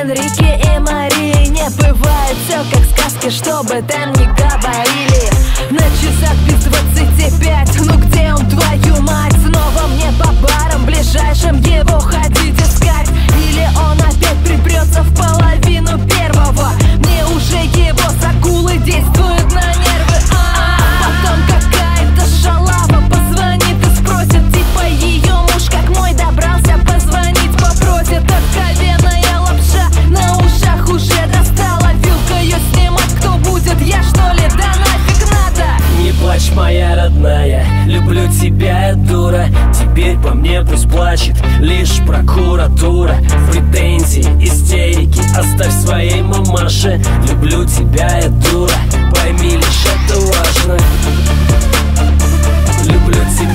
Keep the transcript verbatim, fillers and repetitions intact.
Энрике и Марии. Не бывает все как в сказке, что бы там ни говорили. На часах без двадцати пять, ну где он, твою мать? Снова мне по барам ближайшим его ходить искать. Или он опять припрется в половину первого. Мне уже его загулы действуют на нервы. А потом какая-то шалава позвонит и спросит, типа ее муж как мой добрался, позвонить попросит. Откровенная лапша на ушах уже достала. Вилкою снимать кто будет, я что ли? Да нафиг надо. Не плачь, моя родная, люблю тебя, дура. Теперь по мне пусть плачет лишь прокуратура. Претензии, истерики оставь своей мамаше. Люблю тебя, дура, пойми лишь это важно. Люблю тебя.